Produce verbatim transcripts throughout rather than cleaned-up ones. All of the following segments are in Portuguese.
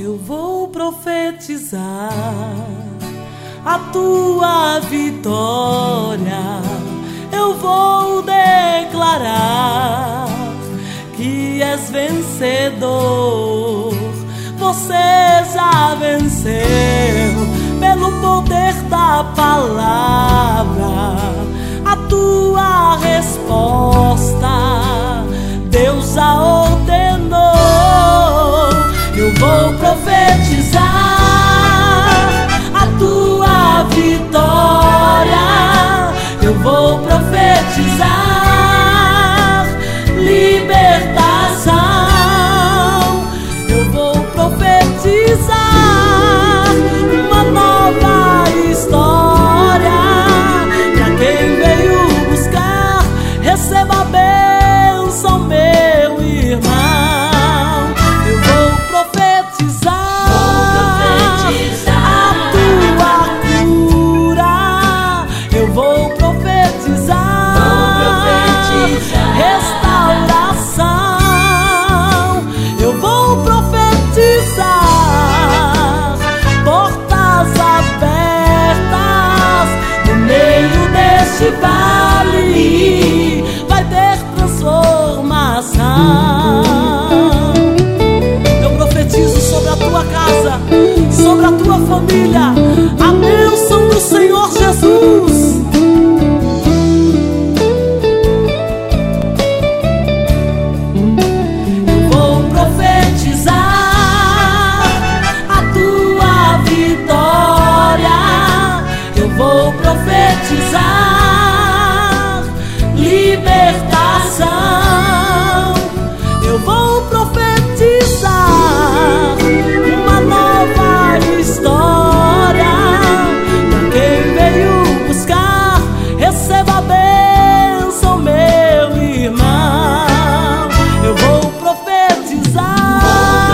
Eu vou profetizar a tua vitória. Eu vou declarar que és vencedor. Você já venceu pelo poder da palavra. A tua resposta Deus já ordenou. Eu vou profetizar a tua vitória. Eu vou profetizar libertação. Eu vou profetizar uma nova história. Pra quem veio buscar, receba a bênção, meu irmão. Eu vou profetizar, a tua cura. Eu vou profetizar, restauração. Eu vou profetizar portas abertas no meio deste vale. Vai ter transformação. Eu profetizo sobre a tua casa, sobre a tua família, a bênção do Senhor Jesus. Eu vou profetizar a tua vitória. Eu vou profetizar libertação. Eu vou profetizar uma nova história. Pra quem veio buscar, receba a bênção, meu irmão. Eu vou profetizar,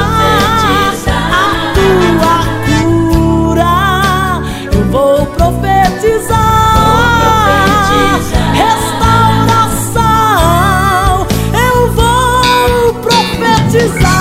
a tua cura. Eu vou profetizar restauração. Eu vou profetizar